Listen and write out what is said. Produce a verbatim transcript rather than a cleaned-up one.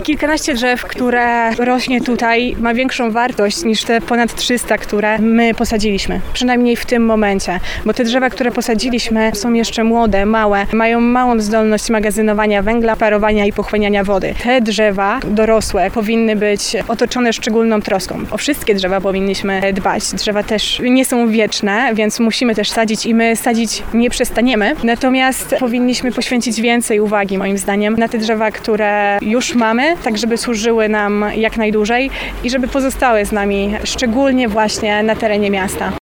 Te kilkanaście drzew, które rośnie tutaj, ma większą wartość niż te ponad trzysta, które my posadziliśmy. Przynajmniej w tym momencie. Bo te drzewa, które posadziliśmy, są jeszcze młode, małe, mają małą zdolność magazynowania węgla, parowania i pochłaniania wody. Te drzewa dorosłe powinny być otoczone szczególną troską. O wszystkie drzewa powinniśmy dbać. Drzewa też nie są wieczne, więc musimy też sadzić i my sadzić nie przestaniemy. Natomiast powinniśmy poświęcić więcej uwagi, moim zdaniem, na te drzewa, które już mamy, tak żeby służyły nam jak najdłużej i żeby pozostały z nami, szczególnie właśnie na terenie miasta.